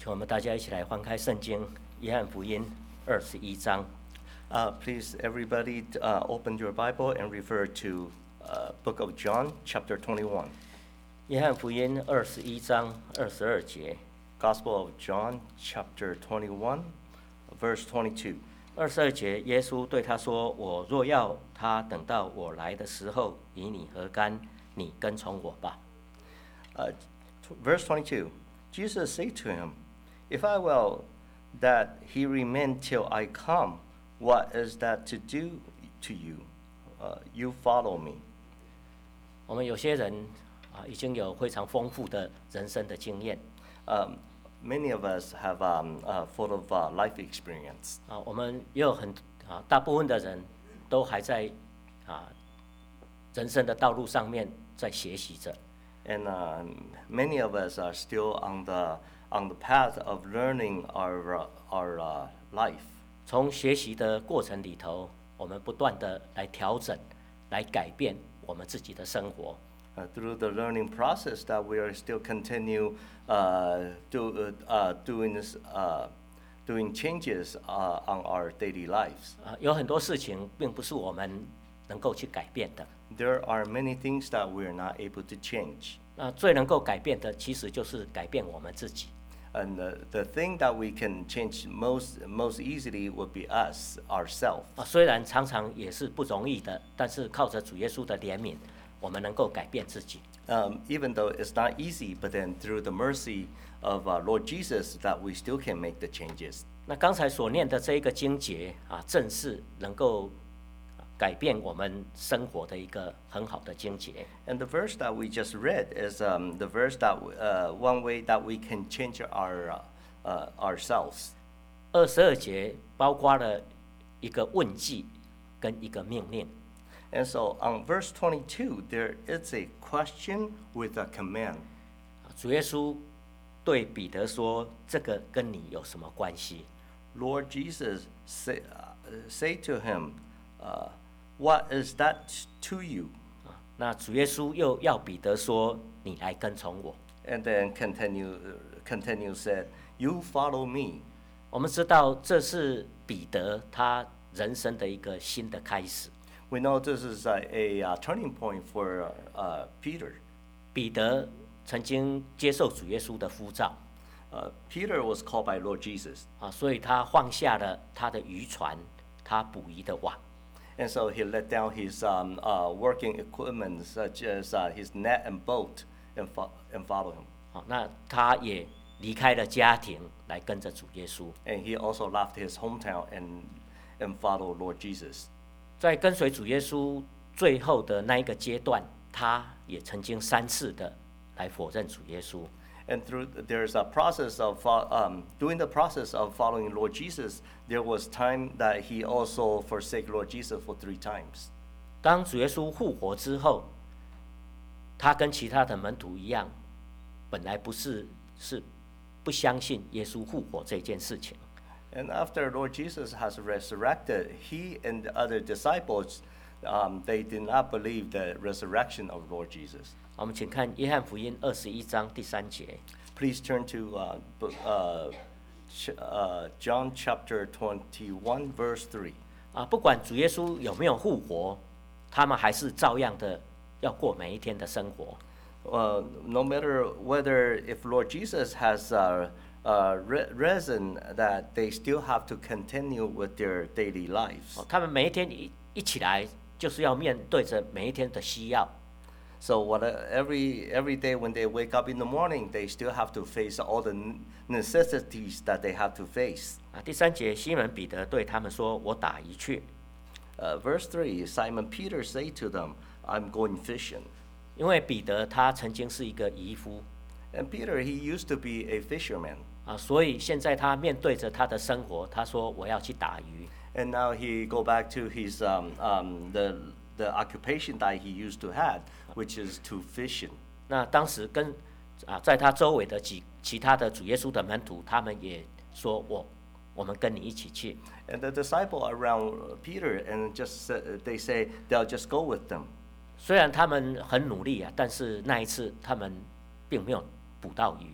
请我们大家一起来翻开圣经约翰福音21章。 Please, everybody, open your Bible and refer to Book of John, chapter 21. 约翰福音21章22节。 Gospel of John, chapter 21, verse 22. 22节，耶稣对他说：“我若要他等到我来的时候与你何干？你跟从我吧。” Verse 22, Jesus said to him, "If I will that he remain till I come, what is that to do to you? You follow me." 我们有些人已经有非常丰富的人生的经验。 Many of us have full of life experience. 我们也有大部分的人都还在人生的道路上面在学习着。 And many of us are still on the path of learning our life. 从学习的过程里头，我们不断的来调整，来改变我们自己的生活。 Through the learning process, that we are still continue doing changes on our daily lives. 有很多事情并不是我们能够去改变的。 There are many things that we are not able to change. 最能够改变的，其实就是改变我们自己。 And the thing that we can change most easily would be us, ourselves. 虽然常常也是不容易的，但是靠着主耶稣的怜悯，我们能够改变自己。 Even though it's not easy, but then through the mercy of Lord Jesus, that we still can make the changes. 那刚才所念的这一个经节正是能够改变我们生活的一个很好的经节。 And the verse that we just read is the verse that one way that we can change ourselves. 22节包括了一个问句跟一个命令。 And so on verse 22, there is a question with a command. 主耶稣对彼得说：“这个跟你有什么关系？” Lord Jesus say to him, "What is that to you?" 那主耶稣又要彼得说：“你来跟从我。” And then continue said, "You follow me." 我们知道这是彼得他人生的一个新的开始。 We know this is a turning point for Peter. 彼得曾经接受主耶稣的呼召。 Peter was called by Lord Jesus. 所以他放下了他的渔船，他捕鱼的网。 And so he let down his working equipment, such as his net and boat, and follow him. 那他也离开了家庭，来跟着主耶稣。 And he also left his hometown and followed Lord Jesus. 在跟随主耶稣最后的那一个阶段，他也曾经3次的来否认主耶稣。 And there's a process of during the process of following Lord Jesus, there was time that he also forsake Lord Jesus for 3 times. 当主耶稣复活之后，他跟其他的门徒一样，本来是不相信耶稣复活这件事情。 And after Lord Jesus has resurrected, he and the other disciples, they did not believe the resurrection of Lord Jesus. 我们请看约翰福音21章第3节。 Please turn to John chapter 21, verse 3. 不管主耶稣有没有复活，他们还是照样的要过每一天的生活。 No matter whether if Lord Jesus has risen, that they still have to continue with their daily lives. 他们每一天一起来，就是要面对着每一天的需要。 So every day when they wake up in the morning, they still have to face all the necessities that they have to face. 第3节，西门彼得对他们说：“我打鱼去。” Verse 3, Simon Peter said to them, "I'm going fishing." 因为彼得他曾经是一个渔夫。 And Peter, he used to be a fisherman. 所以现在他面对着他的生活，他说：“我要去打鱼。” And now he go back to his the occupation that he used to have, which is to fishing. 那当时在他周围的其他的主耶稣的门徒，他们也说：“我们跟你一起去。” And the disciple around Peter and they say they'll just go with them. 虽然他们很努力但是那一次他们并没有捕到鱼。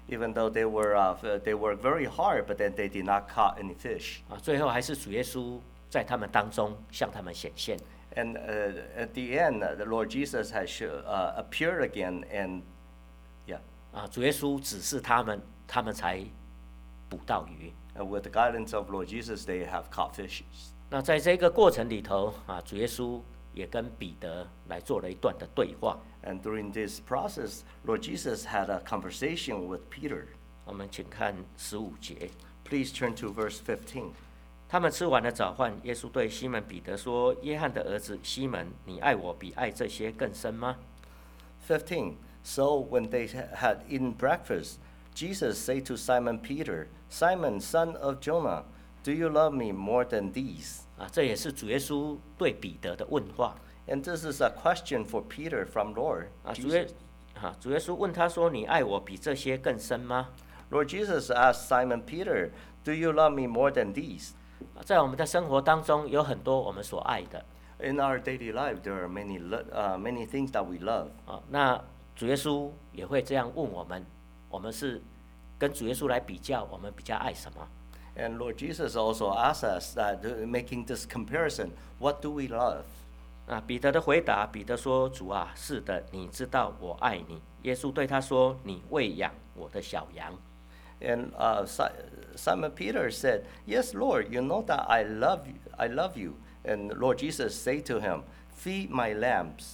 Even though they worked very hard, but then they did not caught any fish. 最后还是主耶稣在他们当中向他们显现。 And at the end, the Lord Jesus has appeared again, and yeah. 主耶稣指示他们，他们才捕到鱼。 With the guidance of Lord Jesus, they have caught fishes. 那在这个过程里头，主耶稣也跟彼得来做了一段的对话。 And during this process, Lord Jesus had a conversation with Peter. 我们请看15节。 Please turn to verse 15. 他们吃完了早饭，耶稣对西门彼得说：“约翰的儿子西门，你爱我比爱这些更深吗？” 15. So when they had eaten breakfast, Jesus said to Simon Peter, Simon, son of Jonah, do you love me more than these? 这也是主耶稣对彼得的问话。 And this is a question for Peter from Lord. 主耶稣问他说：“你爱我比这些更深吗？” Lord Jesus asked Simon Peter, do you love me more than these? 在我们的生活当中，有很多我们所爱的。 In our daily life, there are many things that we love. 那主耶稣也会这样问我们：我们是跟主耶稣来比较，我们比较爱什么？ And Lord Jesus also asks us that, making this comparison, what do we love? 彼得的回答，彼得说：“主啊，是的，你知道我爱你。”耶稣对他说：“你喂养我的小羊。” And Simon Peter said, Yes, Lord, you know that I love you. And Lord Jesus said to him, Feed my lambs.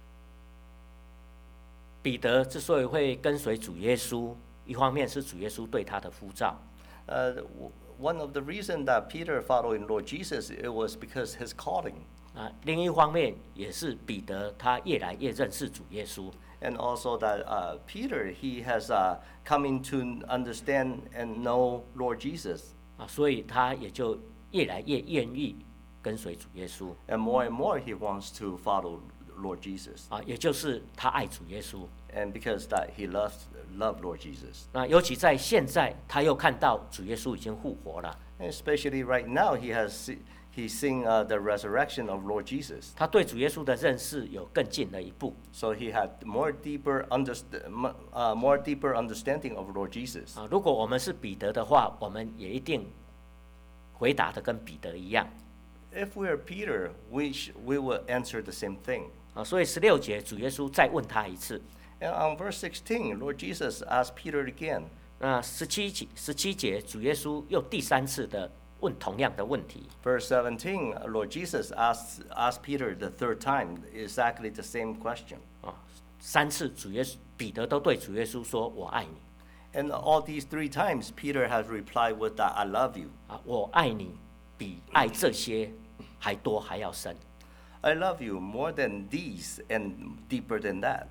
彼得之所以会跟随主耶稣，一方面是主耶稣对他的呼召。 One of the reasons that Peter followed Lord Jesus, it was because his calling. 另一方面也是彼得他越来越认识主耶稣。 And also that Peter, he has coming to understand and know Lord Jesus. 所以他也就越来越愿意跟随主耶稣。 And more he wants to follow Lord Jesus. 也就是他爱主耶稣。 And because that he loved Lord Jesus. 那尤其在现在，他又看到主耶稣已经复活了。 And especially right now, he's seeing the resurrection of Lord Jesus. 他对主耶稣的认识有更进了一步。 So he had more deeper understanding of Lord Jesus. 如果我们是彼得的话，我们也一定回答的跟彼得一样。 If we are Peter, we will answer the same thing. 所以16节主耶稣再问他一次。 And on verse 16, Lord Jesus asked Peter again. 那17节主耶稣又第三次的问同样的问题。 Verse 17, Lord Jesus asked Peter the third time exactly the same question. 3次彼得都对主耶稣说：“我爱你。” And all these 3 times, Peter has replied with that, I love you. 我爱你比爱这些还多还要深。 I love you more than these and deeper than that.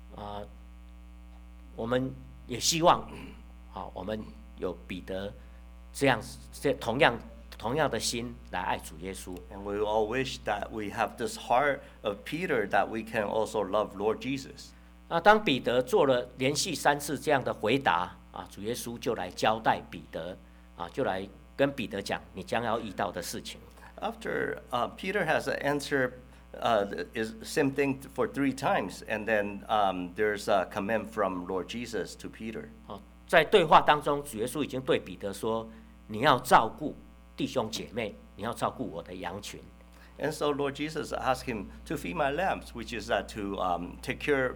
我们也希望，我们有彼得这同样的心来爱主耶稣。 And we all wish that we have this heart of Peter that we can also love Lord Jesus. 当彼得做了连续3次这样的回答，主耶稣就来交代彼得，就来跟彼得讲你将要遇到的事情。 After Peter has answered is same thing for 3 times, and then there's a command from Lord Jesus to Peter. 在对话当中，主耶稣已经对彼得说：“你要照顾弟兄姐妹，你要照顾我的羊群。” And so Lord Jesus asked him to feed my lambs, which is that to take care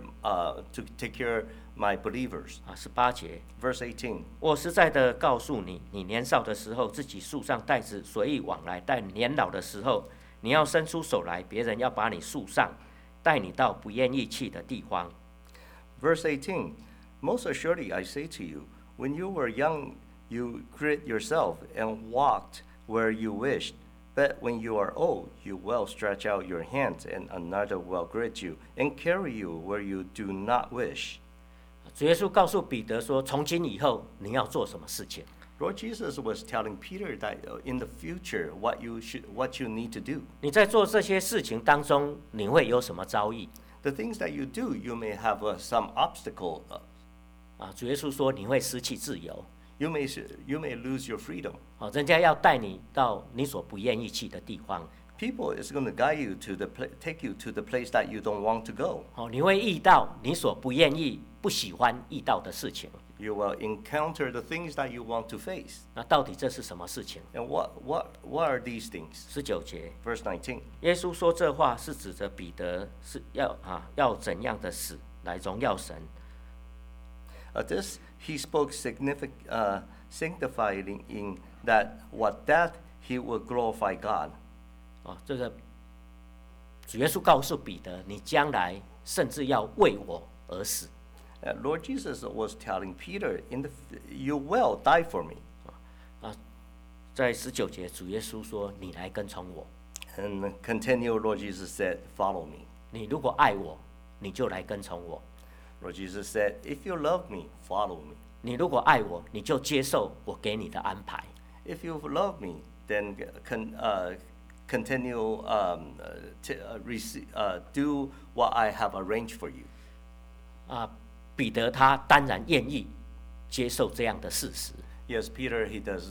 my believers. 18节 Verse 18. 我实在的告诉你，你年少的时候自己束上带子随意往来，但年老的时候，你要伸出手来，别人要把你束上，带你到不愿意去的地方。 Verse 18. Most assuredly I say to you, when you were young, you girded yourself and walked where you wished. But when you are old, you will stretch out your hands, and another will gird you and carry you where you do not wish. 主耶稣告诉彼得说：“从今以后，你要做什么事情？” Lord Jesus was telling Peter that in the future, what you need to do. 你在做这些事情当中，你会有什么遭遇？ The things that you do, you may have some obstacle. 主耶稣说你会失去自由。 You may lose your freedom. 人家要带你到你所不愿意去的地方。 People is going to guide you take you to the place that you don't want to go. 你会遇到你所不愿意、不喜欢遇到的事情。 You will encounter the things that you want to face. 那到底这是什么事情？ And what are these things? 19节， Verse 19. 耶稣说这话是指着彼得是要怎样的死来荣耀神。 This he spoke signifying in that what death he would glorify God. 这个主耶稣告诉彼得，你将来甚至要为我而死。 Lord Jesus was telling Peter, you will die for me. 在19节，主耶稣说：“你来跟从我。 And continue, Lord Jesus said, follow me. 你如果爱我，你就来跟从我； Lord Jesus said, if you love me, follow me. 你如果爱我，你就接受我给你的安排。 If you love me, then continue do what I have arranged for you. 彼得他当然愿意接受这样的事实。 Yes, Peter,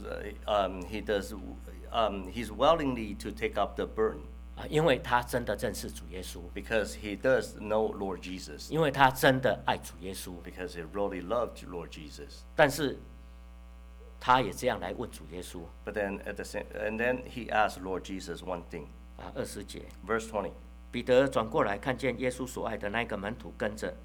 he's willingly to take up the burden 因为他真的认识主耶稣， because he does know Lord Jesus, 因为他真的爱主耶稣。 because he really loved Lord Jesus. 但是他也这样来问主耶稣 But then and then he asked Lord Jesus one thing. 20节， Verse 20. 彼得转过来看见耶稣所爱的那个门徒跟着，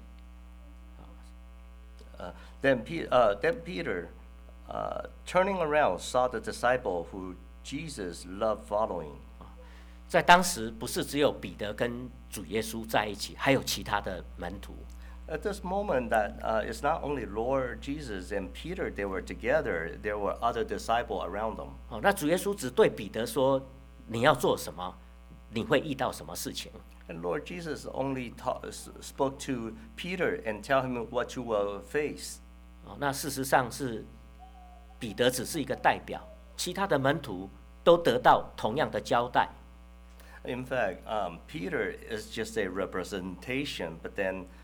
Then Peter, turning around, saw the disciple who Jesus loved following. 在当时不是只有彼得跟主耶稣在一起，还有其他的门徒。 At this moment, that it's not only Lord Jesus and Peter; they were together. There were other disciples around them. 那主耶稣只对彼得说：“你要做什么？你会遇到什么事情？” And Lord Jesus only spoke to Peter and tell him what you will face. 那事实上是彼得只是一个代表，其他的门徒都得到同样的交代。 In fact, Peter is just a representation, but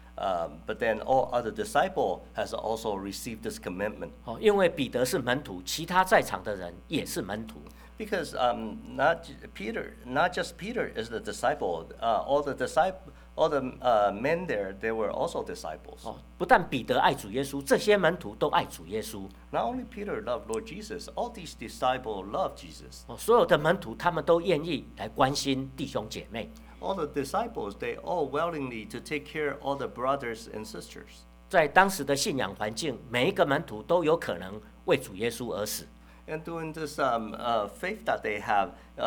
then all other disciples has also received this commitment. 因为彼得是门徒，其他在场的人也是门徒。 Because not just Peter is the disciple. All the men there, they were also disciples. 不但彼得爱主耶稣，这些门徒都爱主耶稣。 Not only Peter loved Lord Jesus, all these disciples loved Jesus. 所有的门徒他们都愿意来关心弟兄姐妹。 All the disciples, they all willingly to take care of all the brothers and sisters. 在当时的信仰环境，每一个门徒都有可能为主耶稣而死。 And doing this faith that they have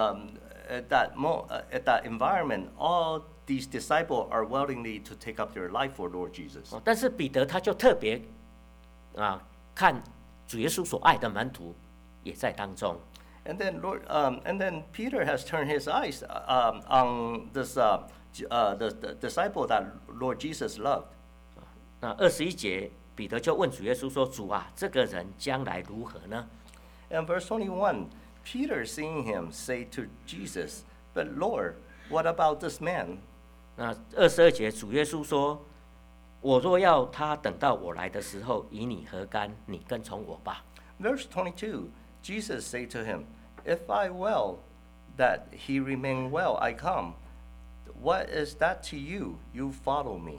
at that environment, all these disciples are willingly to take up their life for Lord Jesus. 但是彼得他就特别看主耶稣所爱的门徒也在当中。 And then Peter has turned his eyes on this the disciple that Lord Jesus loved. 那21节，彼得就问主耶稣说：“主啊，这个人将来如何呢？” And verse 21, Peter seeing him say to Jesus, "But Lord, what about this man?" 那22节，主耶稣说：“我若要他等到我来的时候，与你何干？你跟从我吧。” Verse 22, Jesus said to him, "If I will that he remain well, I come. What is that to you? You follow me."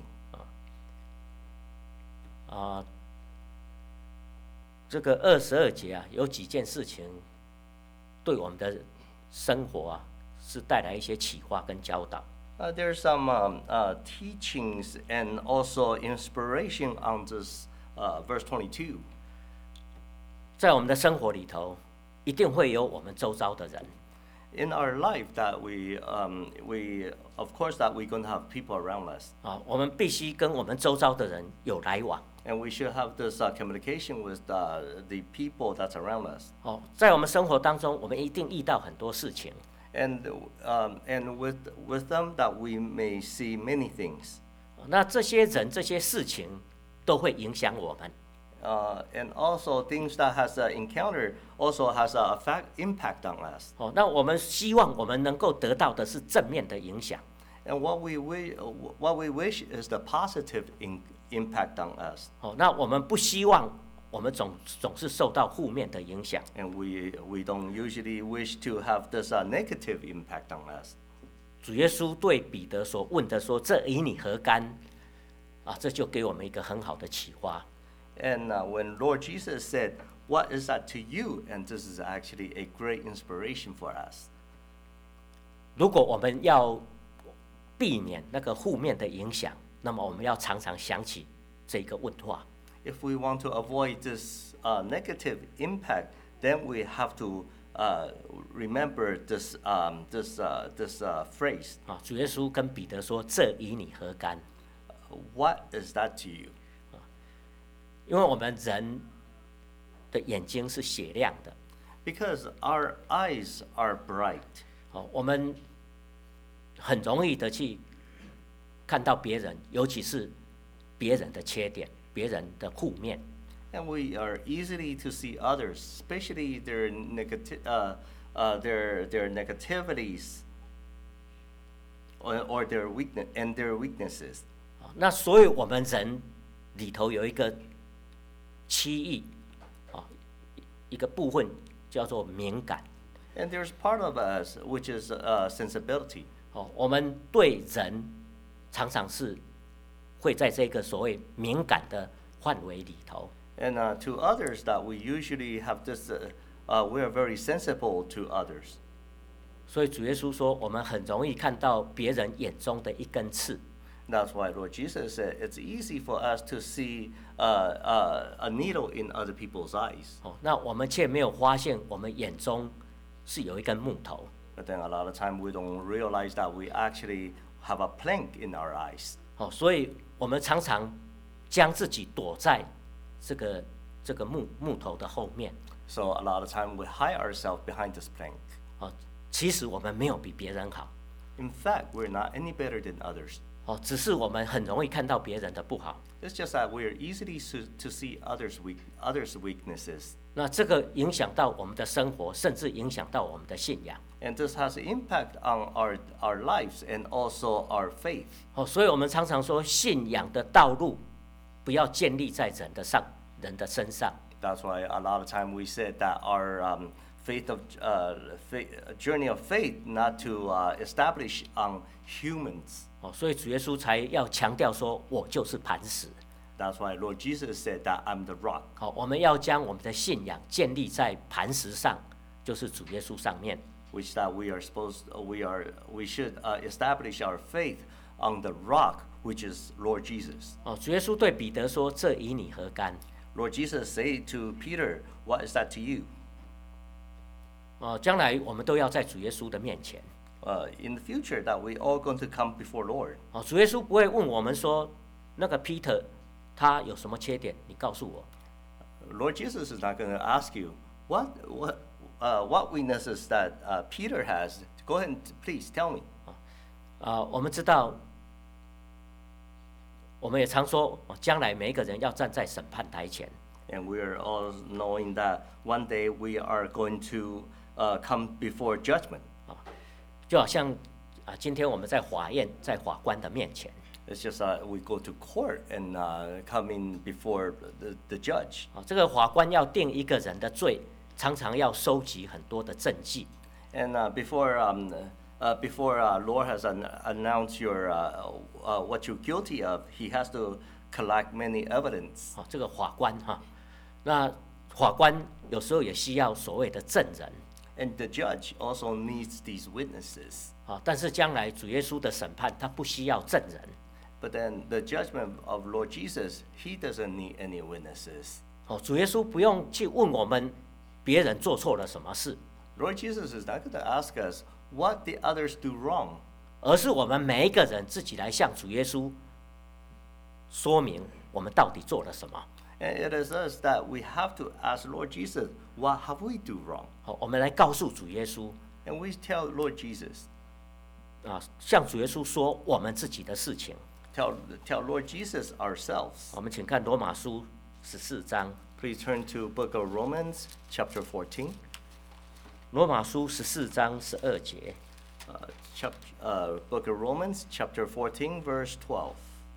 这个22节有几件事情对我们的生活是带来一些启发跟教导。 There's some teachings and also inspiration on this verse 22. 在我们的生活里头，一定会有我们周遭的人。 In our life, that we of course that we're going to have people around us, 我们必须跟我们周遭的人有来往。 and we should have this communication with the people that's around us. 在我们生活当中，我们一定遇到很多事情。 And with them that we may see many things. 那这些人、这些事情都会影响我们。 And also things that has encountered also has impact on us. 那我们希望我们能够得到的是正面的影响。 And what we wish is the positive impact on us. 那我们不希望我们总是受到负面的影响。 And we don't usually wish to have this negative impact on us. 主耶稣对彼得所问的说：“这与你何干？”这就给我们一个很好的启发。 And when Lord Jesus said, "What is that to you?" and this is actually a great inspiration for us. 如果我们要避免那个负面的影响，那么我们要常常想起这个问话。 If we want to avoid this negative impact, then we have to remember this phrase. 啊，主耶稣跟彼得说：“这与你何干？” What is that to you? 因为我们人的眼睛是雪亮的， Because our eyes are bright. 我们很容易的去看到别人，尤其是别人的缺点、别人的负面。 And we are easily to see others, especially their negativities or their weaknesses. 那所以我们人里头有一个区域，一个部分叫做敏感。 And there's part of us which is sensibility. 我们对人常常是会在这个所谓敏感的范围里头。 And to others that we usually have this, we are very sensible to others. 所以主耶稣说，我们很容易看到别人眼中的一根刺。 That's why Lord Jesus said it's easy for us to see a needle in other people's eyes. 那我们却没有发现，我们眼中是有一根木头。 But then a lot of time we don't realize that we actually have a plank in our eyes. 所以我们常常将自己躲在这个木头的后面。 So a lot of time we hide ourselves behind this plank. 其实我们没有比别人好。 In fact, we're not any better than others. 只是我们很容易看到别人的不好。 It's just that we are easily to see others' weaknesses. 那这个影响到我们的生活，甚至影响到我们的信仰。 And this has an impact on our lives and also our faith. 所以我们常常说，信仰的道路不要建立在人的身上。 That's why a lot of time we said that our journey of faith not to establish on humans. 所以主耶稣才要强调说，我就是磐石。 That's why Lord Jesus said that I'm the rock. 我们要将我们的信仰建立在磐石上，就是主耶稣上面。 Which that we should establish our faith on the rock, which is Lord Jesus. 主耶稣对彼得说：“这与你何干？” Lord Jesus said to Peter, "What is that to you?" 将来我们都要在主耶稣的面前。 In the future, that we all going to come before Lord. 主耶稣不会问我们说，那个 Peter 他有什么缺点？你告诉我。 Lord Jesus is not going to ask you what weaknesses that Peter has. Go ahead and please tell me. 我们知道，我们也常说，将来每一个人要站在审判台前。 And we are all knowing that one day we are going to come before judgment. 就好像今天我们在法院，在法官的面前。 It's just we go to court and come in before the judge. 这个法官要定一个人的罪，常常要收集很多的证据。 And before Lord has announced what you're guilty of, He has to collect many evidence. 这个法官那法官有时候也需要所谓的证人。 And the judge also needs these witnesses. 但是将来主耶稣的审判，他不需要证人。 But then the judgment of Lord Jesus, He doesn't need any witnesses. 主耶稣不用去问我们别人做错了什么事， Lord Jesus is not going to ask us what the others do wrong. 而是我们每一个人自己来向主耶稣说明我们到底做了什么。 And it is us that we have to ask Lord Jesus, what have we do wrong? 我们来告诉主耶稣， And we tell Lord Jesus, 向主耶稣说我们自己的事情。 tell Lord Jesus ourselves. 我们请看罗马书14章， Please turn to book of Romans, chapter 14. 罗马书14章12节。 Book of Romans, chapter 14, verse 12.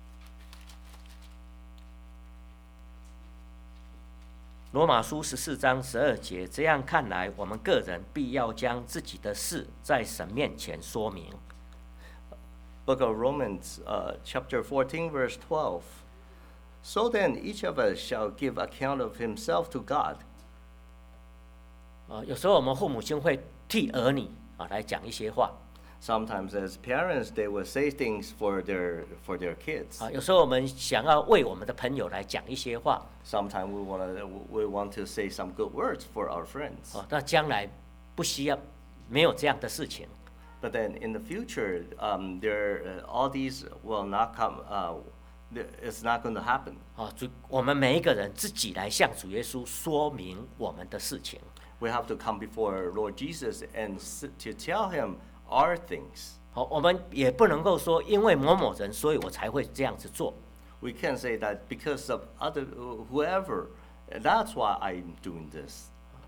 罗马书14章12节，这样看来，我们个人必要将自己的事在神面前说明。 Book of Romans, chapter 14, verse 12. So then each of us shall give account of himself to God. 有时候我们父母亲会替儿女来讲一些话。 Sometimes as parents, they will say things for their kids. 有时候我们想要为我们的朋友来讲一些话。 Sometimes we want to say some good words for our friends. 那将来不需要没有这样的事情。 But then in the future, all these will not come. It's not going to happen. 我们每一个人自己来向主耶稣说明我们的事情。 We have to come before Lord Jesus and to tell him our things. 我们也不能够说因为某某人，所以我才会这样子做。 We can't say that because of whoever, that's why I'm doing this.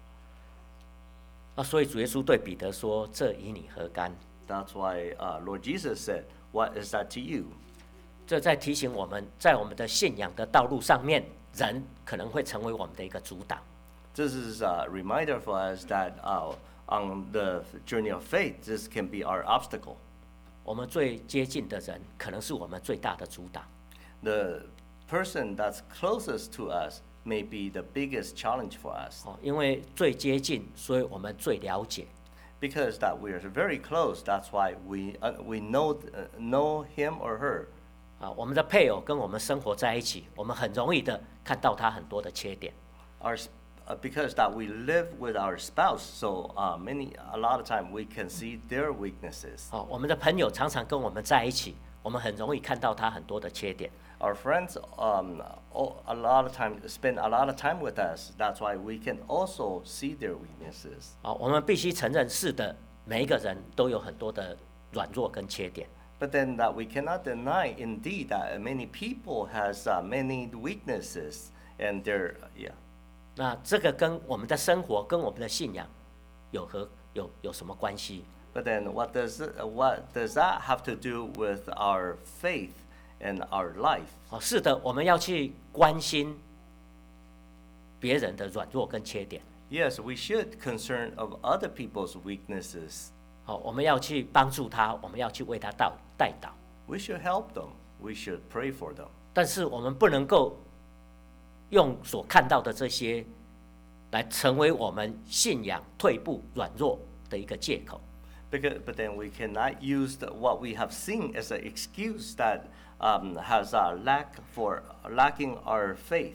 所以主耶稣对彼得说：“这与你何干？” That's why Lord Jesus said, "What is that to you?" 这在提醒我们，在我们的信仰的道路上面，人可能会成为我们的一个阻挡。 This is a reminder for us that on the journey of faith, this can be our obstacle. 我们最接近的人，可能是我们最大的阻挡。 The person that's closest to us may be the biggest challenge for us. 因为最接近，所以我们最了解。 Because that we are very close, that's why we know him or her. 我们的配偶跟我们生活在一起，我们很容易的看到他很多的缺点。 Because that we live with our spouse, so a lot of time we can see their weaknesses. 我们的朋友常常跟我们在一起，我们很容易看到他很多的缺点。 Our friends a lot of time spend a lot of time with us. That's why we can also see their weaknesses. 我们必须承认，是的，每一个人都有很多的软弱跟缺点。 But then that we cannot deny, indeed, that many people has many weaknesses, and they're. 那这个跟我们的生活、跟我们的信仰有什么关系？ But then what does that have to do with our faith and our life? 是的，我们要去关心别人的软弱跟缺点。 Yes, we should concern of other people's weaknesses. 我们要去帮助他，我们要去为他代祷。 We should help them. We should pray for them. 但是我们不能够用所看到的这些来成为我们信仰退步、软弱的一个借口。 But then we cannot use what we have seen as an excuse that has a lacking our faith.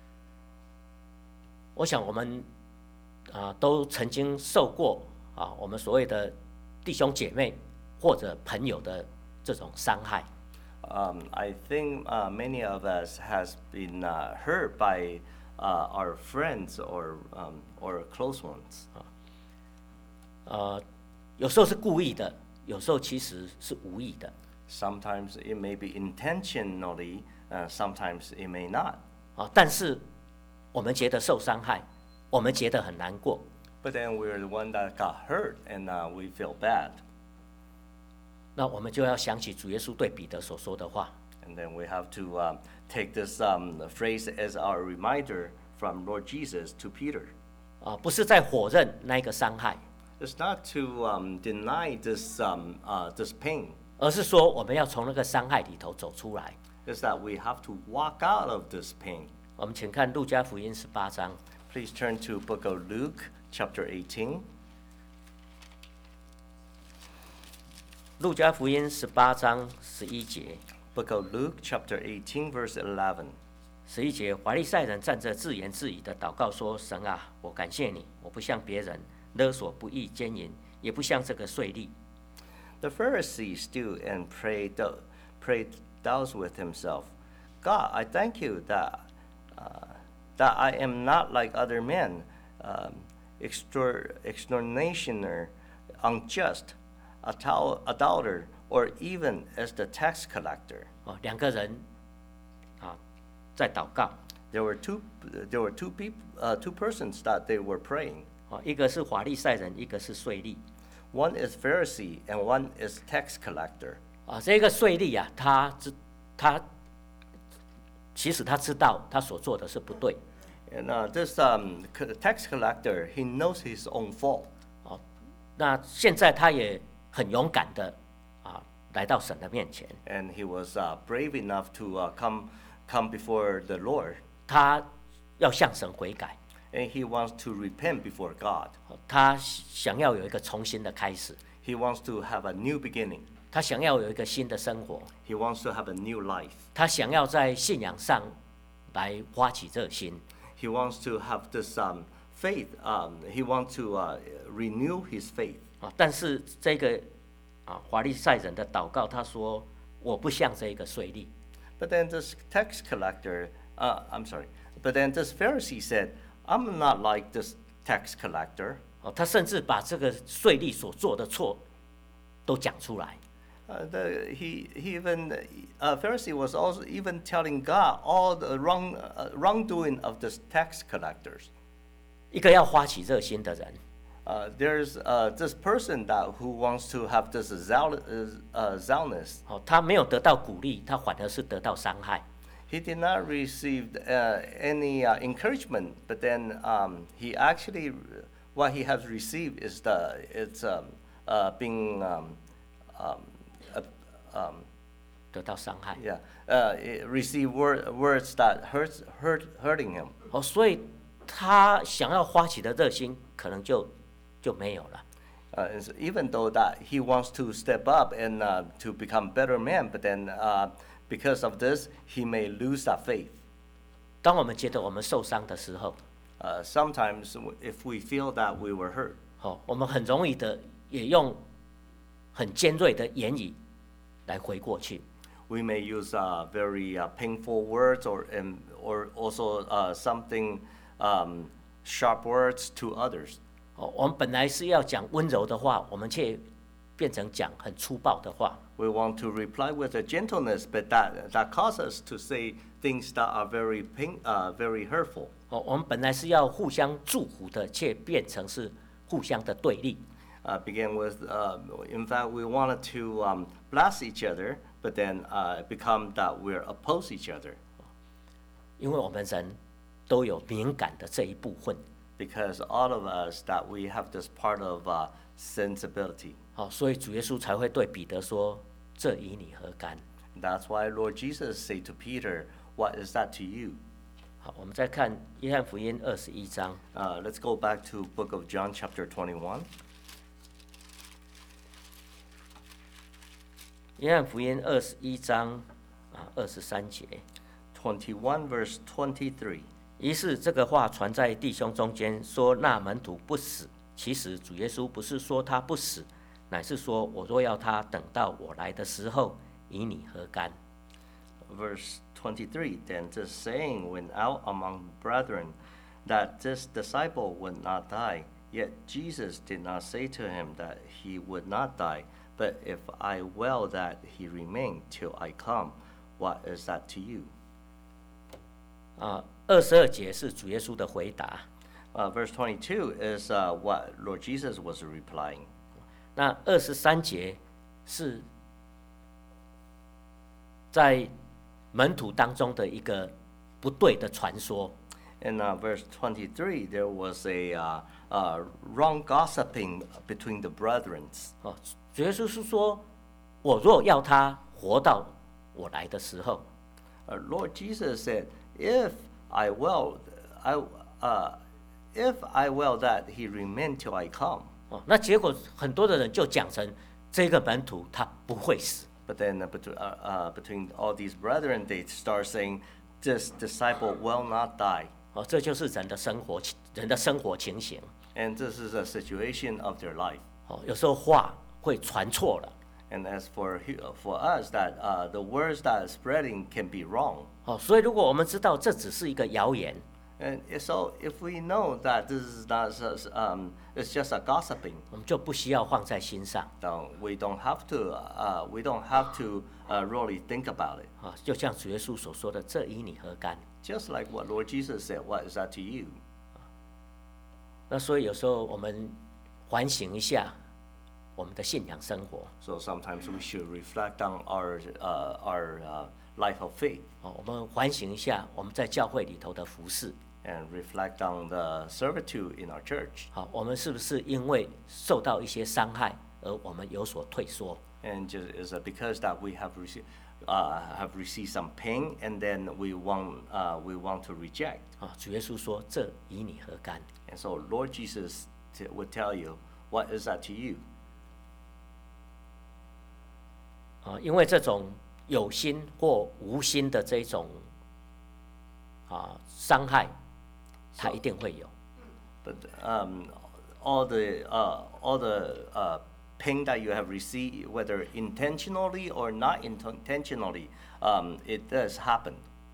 我想我们都曾经受过我们所谓的弟兄姐妹或者朋友的这种伤害。 I think many of us has been hurt by our friends or close ones. 有时候是故意的，有时候其实是无意的。 Sometimes it may be intentionally, sometimes it may not. 但是我们觉得受伤害，我们觉得很难过。 But then we're the one that got hurt, and we feel bad. 那我们就要想起主耶稣对彼得所说的话。 And then we have to take this phrase as our reminder from Lord Jesus to Peter. 不是在否认那个伤害。 It's not to deny this pain. 而是说我们要从那个伤害里头走出来。 It's that we have to walk out of this pain. 我们请看路加福音18章。 Please turn to Book of Luke, chapter 18. 路加福音18章11节。 Book of Luke, chapter 18, verse 11. 11节，法利赛人站着自言自语的祷告说：“神啊，我感谢你，我不像别人勒索不义奸淫，也不像这个税吏。” The Pharisee stood and prayed thus with himself, God, I thank you that I am not like other men, extortioner, unjust, adulterer, or even as the tax collector. 两个人在祷告。 There were two persons that they were praying. 一个是法利赛人，一个是税吏。 One is Pharisee and one is tax collector. 这个税吏他其实他知道他所做的是不对。 And this tax collector, he knows his own fault. 那现在他也很勇敢的来到神的面前。 And he was brave enough to come come before the Lord, 他要向神悔改， and he wants to repent before God. 他想要有一个重新的开始， He wants to have a new beginning. 他想要有一个新的生活， He wants to have a new life. 他想要在信仰上来发起热心。 He wants to have this faith. He wants to renew his faith. 但是这个法利赛人的祷告，他说：“我不像这个税吏。” But then this tax collector, but then this Pharisee said, I'm not like this tax collector. 他甚至把这个税吏所做的错都讲出来。 Pharisee was also even telling God all the wrongdoing of this tax collectors. 一个要发起热心的人， There's this person who wants to have this zealness. 他没有得到鼓励，他反而是得到伤害。 He did not receive any encouragement, but then he actually, what he has received is being 得到伤害。 receive words that hurting him. 所以他想要发起的热心，可能就没有了。 Even though that he wants to step up and to become better man, but then because of this, he may lose that faith. 当我们觉得我们受伤的时候， Sometimes, if we feel that we were hurt, 我们很容易的也用很尖锐的言语来回过去。 we may use very painful words or also something sharp words to others. 我们本来是要讲温柔的话，我们却变成讲很粗暴的话。 We want to reply with a gentleness, but that causes us to say things that are very hurtful. 我们本来是要互相祝福的，却变成是互相的对立。 Begin with, in fact, we wanted to bless each other, but then become that we're oppose each other. 因为我们人都有敏感的这一部分。 Because all of us that we have this part of sensibility. 所以主耶稣才会对彼得说：“这与你何干？” That's why Lord Jesus said to Peter, "What is that to you?" 好，我们再看约翰福音21章。 Let's go back to Book of John, chapter 21. 约翰福音21章23节。 21 verse 23. 于是这个话传在弟兄中间，说那门徒不死。其实主耶稣不是说他不死，乃是说我若要他等到我来的时候，与你何干？ Verse 23. Then this saying went out among brethren, that this disciple would not die. Yet Jesus did not say to him that he would not die, but if I will that he remain till I come, what is that to you? 22节是主耶稣的回答。 Verse 22 is what Lord Jesus was replying. 那23节是在门徒当中的一个不对的传说。 In verse 23, there was a wrong gossiping between the brethren. 主耶稣是说，我若要他活到我来的时候， Lord Jesus said, if I will that he remain till I come. 那结果很多的人就讲成这个门徒他不会死。 But then between all these brethren, they start saying, this disciple will not die. 这就是人的生活情形。 And this is a situation of their life. 有时候话会传错了。 And as for us, that the words that are spreading can be wrong. 所以如果我们知道这只是一个谣言， And so if we know that this is not, it's just a gossiping, 我们就不需要放在心上。 then we don't have to really think about it. 就像主耶稣所说的，这与你何干？ Just like what Lord Jesus said, what is that to you? 那所以有时候我们反省一下我们的信仰生活。 So sometimes we should reflect on our life of faith 我们反省一下我们在教会里头的服事。 and reflect on the servitude in our church. 我们是不是因为受到一些伤害而我们有所退缩？ And just is it because that we have have received some pain, and then we want to reject. 主耶稣说：“这与你何干？” And so Lord Jesus would tell you, what is that to you? 因为这种有心或无心的这种伤害，它一定会有。 But all the pain that you have received, whether intentionally or not intentionally, it does happen.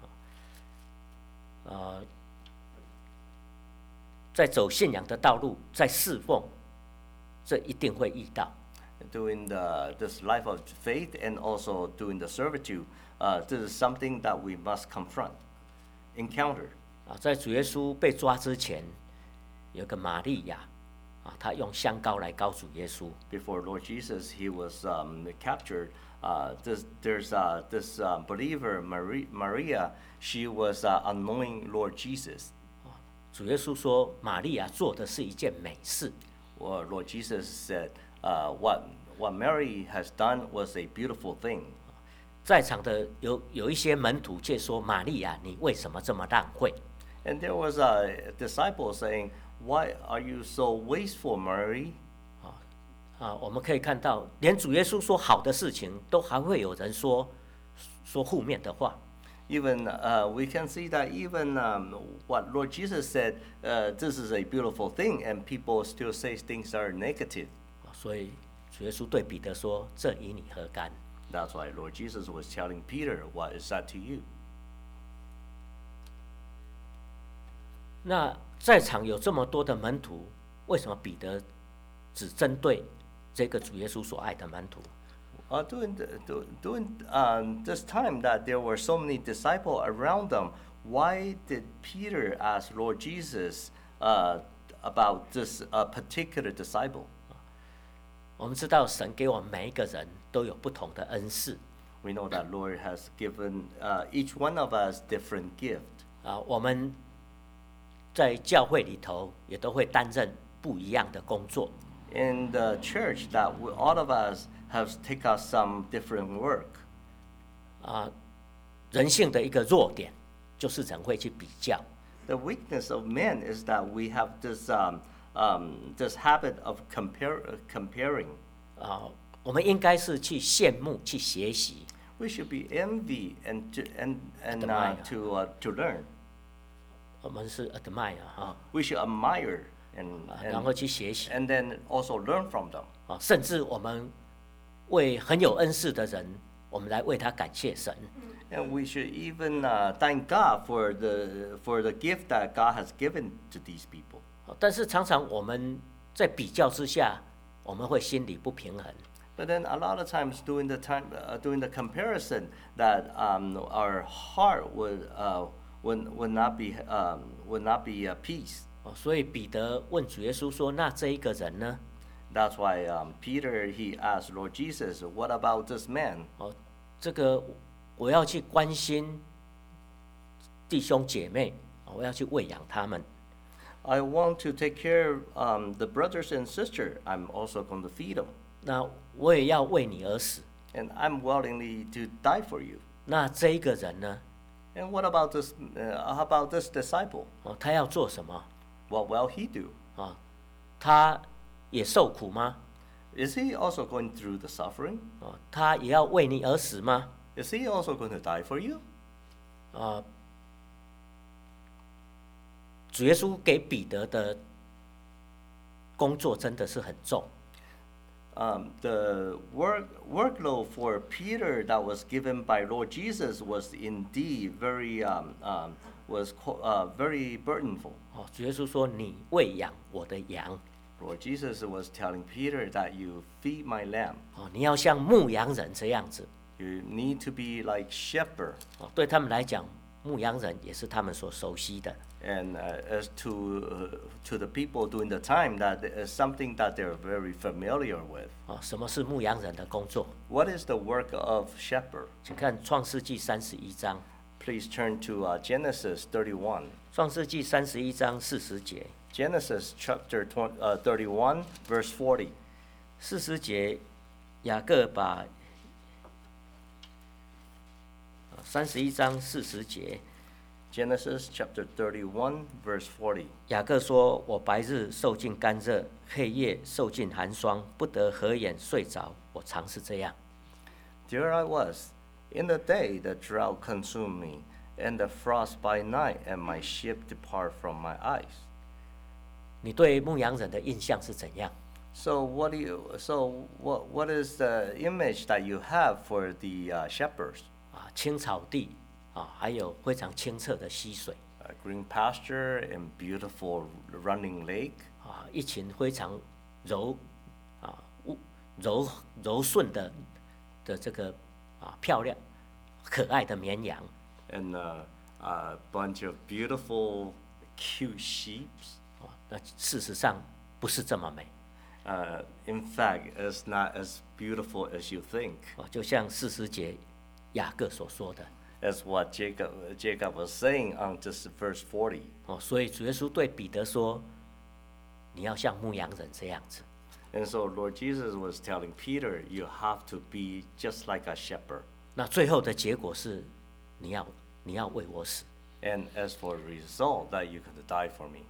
在走信仰的道路，在侍奉，这一定会遇到。 Doing this life of faith and also doing the servitude, this is something that we must encounter. 在主耶稣被抓之前，有个玛利亚，她用香膏来膏主耶稣。 Before Lord Jesus, he was captured. There's this believer, Maria. She was anointing Lord Jesus. 主耶稣说，玛利亚做的是一件美事。 Well, Lord Jesus said, what Mary has done was a beautiful thing. 在场的有一些门徒却说：“玛利亚，你为什么这么浪费？” And there was a disciple saying, "Why are you so wasteful, Mary?" 我们可以看到，连主耶稣说好的事情，都还会有人说负面的话。 Even we can see that even what Lord Jesus said, this is a beautiful thing, and people still say things that are negative. 所以主耶稣对彼得说：“这与你何干？” That's why Lord Jesus was telling Peter, "What is that to you?" 那在场有这么多的门徒，为什么彼得只针对这个主耶稣所爱的门徒？ During this time that there were so many disciples around them, why did Peter ask Lord Jesus about this particular disciple? 我们知道神给我们每一个人都有不同的恩赐。 We know that Lord has given each one of us different gift. 我们在教会里头也都会担任不一样的工作。 In the church, that all of us have take up some different work. 人性的一个弱点就是人会去比较。 The weakness of men is that we have this this habit of comparing. 我们应该是去羡慕、去学习。 We should be envy and to learn. 我们是 admire We should admire 然后去学习。 and then also learn from them. 甚至我们为很有恩赐的人，我们来为他感谢神。 And we should even thank God for the gift that God has given to these people. 但是常常我们在比较之下，我们会心里不平衡。 But then a lot of times during the comparison, that our heart would not be peace. 所以彼得问主耶稣说：“那这一个人呢？” That's why Peter he asked Lord Jesus, "What about this man?" 这个我要去关心弟兄姐妹，我要去喂养他们。 I want to take care of the brothers and sisters. I'm also going to feed them. 那我也要为你而死。 And I'm willingly to die for you. 那这一个人呢？ And what about this? How about this disciple? 他要做什么？ What will he do? 他也受苦吗？ Is he also going through the suffering? 他也要为你而死吗？ Is he also going to die for you? 主耶稣给彼得的工作真的是很重。 The workload for Peter that was given by Lord Jesus was indeed very burdenful. 主耶稣说：“你喂养我的羊。” Lord Jesus was telling Peter that you feed my lamb. 你要像牧羊人这样子。 You need to be like shepherd. 对他们来讲，牧羊人也是他们所熟悉的。 And as to the people during the time, that is something that they're very familiar with. 什么是牧羊人的工作？ What is the work of shepherd? 请看创世纪31章。 Please turn to Genesis 31. 创世纪31章40节。 Genesis chapter 31, verse 40. 40节，雅各把 31章40节， Genesis chapter 31, verse 40. 雅各说：“我白日受尽干热，黑夜受尽寒霜，不得合眼睡着。我常是这样。” There I was. In the day the drought consumed me, and the frost by night, and my sheep depart from my eyes. 你对牧羊人的印象是怎样？ So what is the image that you have for the shepherds? 青草地还有非常清澈的溪水 Green pasture and beautiful running lake. 一群非常柔顺的这个漂亮可爱的绵羊 And a bunch of beautiful, cute sheep. 那事实上不是这么美 In fact, it's not as beautiful as you think. 就像40节雅各所说的 That's what Jacob was saying on this verse 40. 所以主耶稣对彼得说：“你要像牧羊人这样子。” And so Lord Jesus was telling Peter, you have to be just like a shepherd. 那最后的结果是，你要为我死。 And as for the result, that you're going to die for me.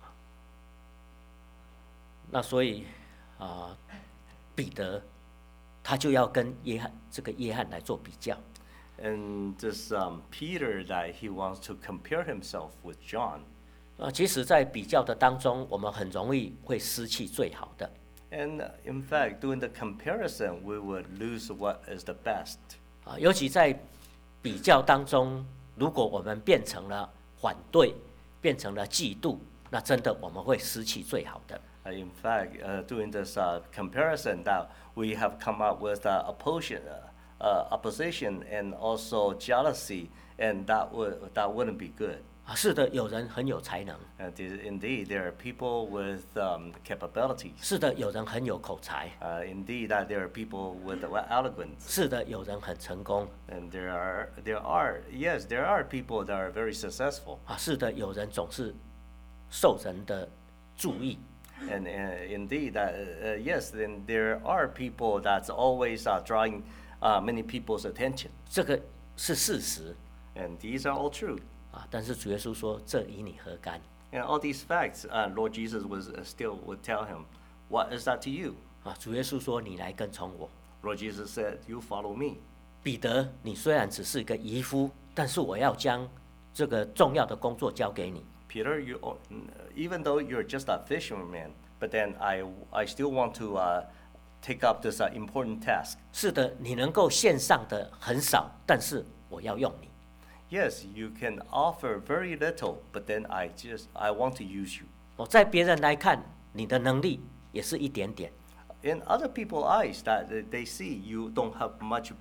那所以彼得他就要跟约翰来做比较。 And this Peter, that he wants to compare himself with John. 其实，在比较的当中，我们很容易会失去最好的。 And in fact, doing the comparison, we would lose what is the best. 尤其在比较当中，如果我们变成了反对，变成了嫉妒，那真的我们会失去最好的。 In fact, doing this comparison, that we have come up with opposition and also jealousy, and that wouldn't be good. 是的，有人很有才能。 And indeed, there are people with capabilities. 是的，有人很有口才。 Indeed, that there are people with eloquence. 是的，有人很成功。 And there are people that are very successful. 是的，有人总是受人的注意。 And indeed, yes, then there are people that's always drawing many people's attention. 这个是事实。 And these are all true. 但是主耶稣说：“这与你何干？” And all these facts, Lord Jesus would tell him, "What is that to you?" 主耶稣说：“你来跟从我。” Lord Jesus said, "You follow me." 彼得，你虽然只是一个渔夫，但是我要将这个重要的工作交给你。 Peter, even though you're just a fisherman, but then I still want to take up this important task. 是的，你能够献上的很少，但是我要用你。 Yes, you can offer very little, but then I want to use you. 在别人来看，你的能力也是一点点。 In other people's eyes, that they see you don't have much,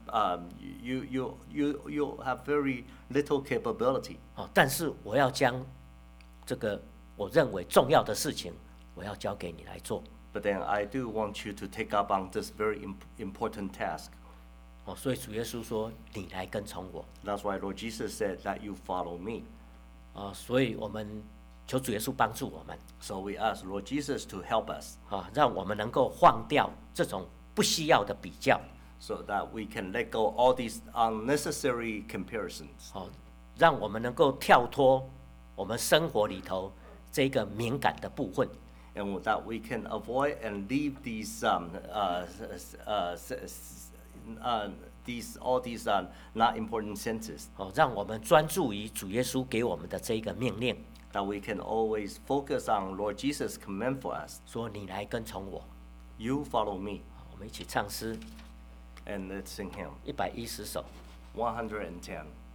you have very little capability. 但是我要将这个我认为重要的事情，我要交给你来做。 But then I do want you to take up on this very important task. 所以主耶稣说：“你来跟从我。” That's why Lord Jesus said that you follow me. 所以我们求主耶稣帮助我们。 So we ask Lord Jesus to help us. 让我们能够放掉这种不需要的比较。 So that we can let go all these unnecessary comparisons. 让我们能够跳脱我们生活里头这个敏感的部分。 And that we can avoid and leave these all these not important senses. 让我们专注于主耶稣给我们的这一个命令。 That we can always focus on Lord Jesus' command for us. 说你来跟从我。 You follow me. 我们一起唱诗。 And let's sing him. 110首。 110.